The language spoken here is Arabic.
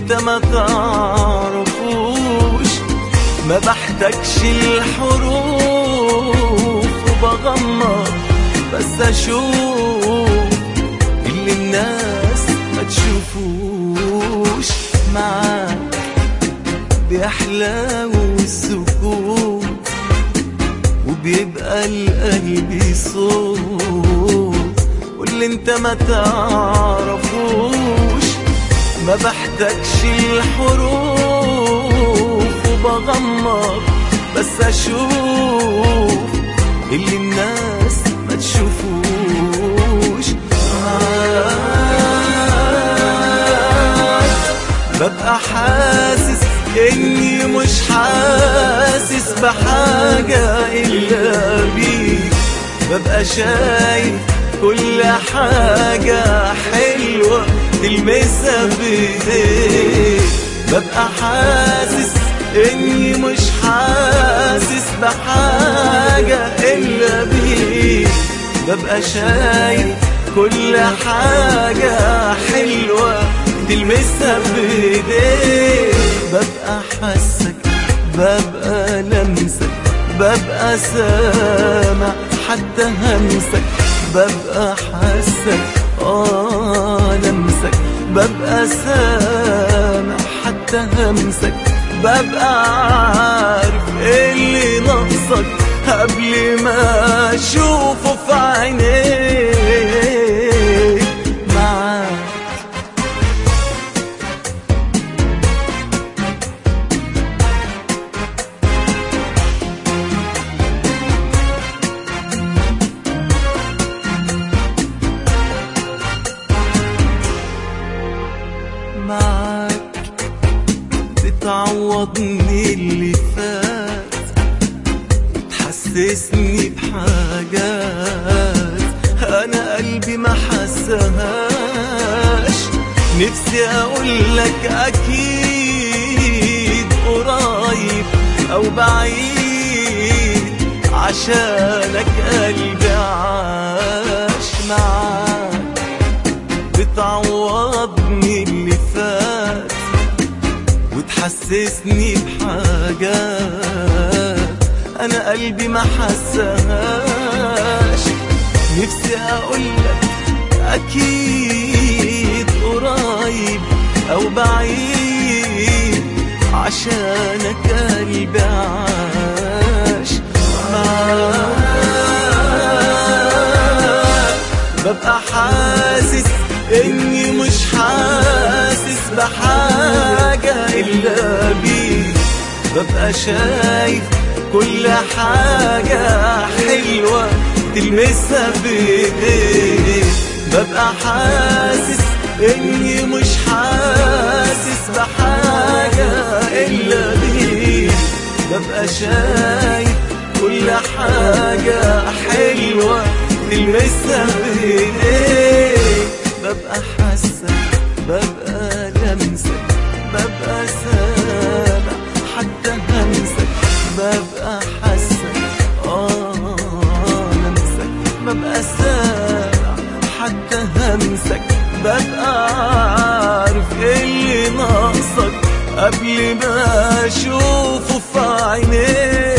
انت ما تعرفوش. ما بحتاجش الحروف وبغمض بس اشوف اللي الناس ما تشوفوش. معاك بيحلى والسكوت وبيبقى القلب صوت واللي انت ما تعرفوش. ما بحتاجش الحروف وبغمض بس اشوف اللي الناس ما تشوفوش. ببقى حاسس اني مش حاسس بحاجة الا بيك. ببقى شايف كل حاجة حلوة تلمسها بايديك. ببقى حاسس اني مش حاسس بحاجة الا بيك. ببقى شايف كل حاجة حلوة تلمسها بايديك. ببقى حاسك ببقى لمسك ببقى سامع حتى همسك. ببقى حاسك لمسك ببقى سامع حتى همسك. ببقى عارف اللي ناقصك قبل ما اشوفه في عينيك. معاك معاك بتعوضني اللي فات تحسسني بحاجات انا قلبي ما حسهاش. نفسي اقولك اكيد قريب او بعيد عشانك قلبي عاش. معاك بتعوضني اللي فات وتحسسني بحاجات انا قلبي ما حسهاش. نفسي اقولك اكيد قريب او بعيد عشانك قلبي عاش. ببقى حاسس اني مش حاسس بحاجة الا بيك. ببقى شايف كل حاجة حلوة تلمسها بايديك. ببقى حاسس اني مش حاسس بحاجة الا بيك. ببقى شايف كل حاجة حلوة تلمسها بايديك. ببقى حاسك ببقى لمسك ببقى سامع حتى همسك. ببقى حاسك لمسك ببقى سامع حتى همسك. ببقى عارف اللي ناقصك قبل ما اشوفه في عينيك.